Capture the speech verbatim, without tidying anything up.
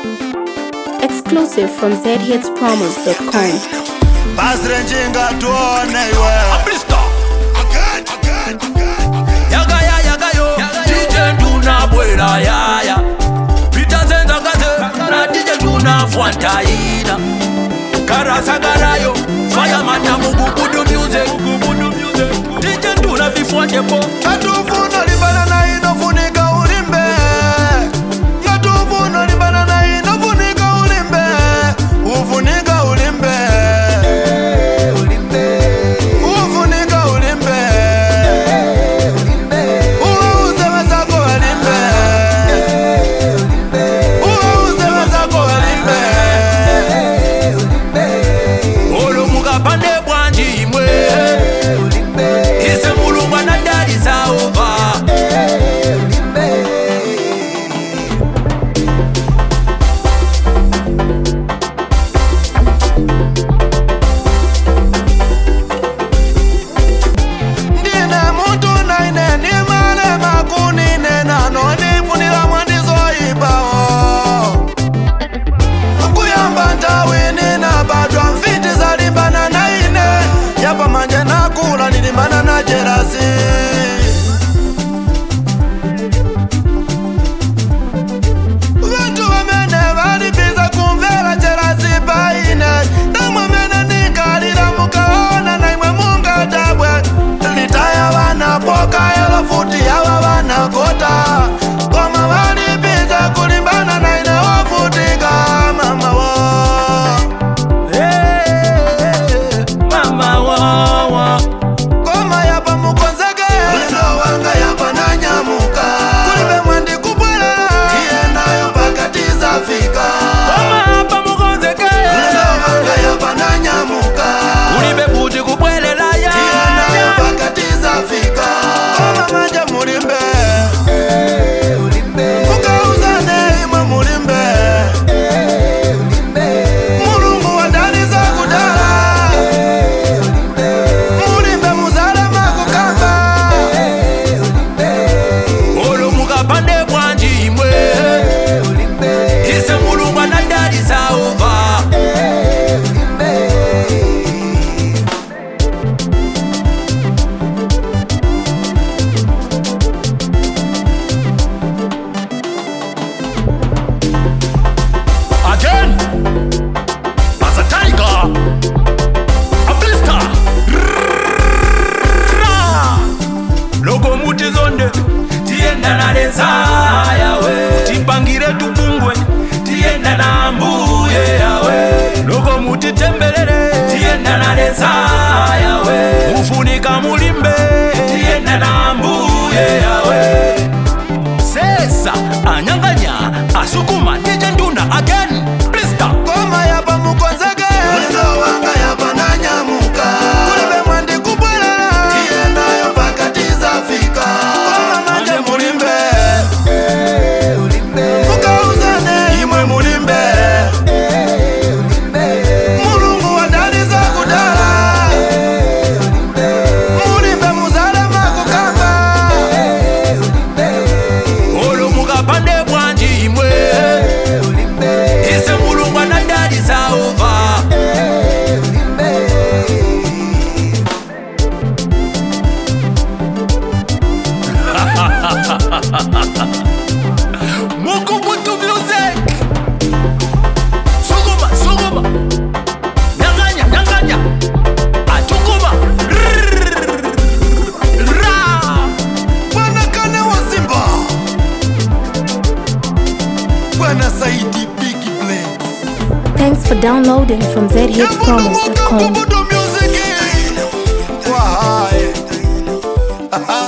Exclusive from z hits promos dot com. Basrenjinga tuone iwe Aplista Again, again, again Yaga ya yaga yo D J Nduna bwela ya ya Pita zenza gaze Na D J Nduna fuanta ina Karasa garayo Fireman na mugubudu music D J Nduna vifuante po Yatufuna libana na inofunika ulimbe Yatufuna libana na inofunika ulimbe Ufunika ulimbe Ufunika ulimbe Uuze wazako walimbe Uuze wazako walimbe Olo muka pande bwanji imwe Ise mulungwa na dadi za over Nilimana na jerasi Watu wamene walipiza kumvela jerasi paine Namwe mene nikalila mukaona na imwe munga tabwe Litaya wana poka elo futi yawa wana kota Koma walipiza kulimbana na ine wafutika mama wo Hey, mama wawa Tipangire tubungwe tienda na mbuye yawe Logo muti tembelele tienda na leza yawe Ufunika mulimbe tienda na mbuye yawe Sesa anyanganya asukuma D J Nduna again Plista Koma yapa mukonzege Ulizo wanga yapa na nyamuka Kulibe mwandi kubwela tienda yo pakatiza fika Koma manje mulimbe Mukubutu music Suguma, suguma Nyanganya, nyanganya Atukuma Ra Bwana Kane wa Simba Bwana Saidi Biggie Blades Thanks for downloading from z hits promos dot com. Music. Why?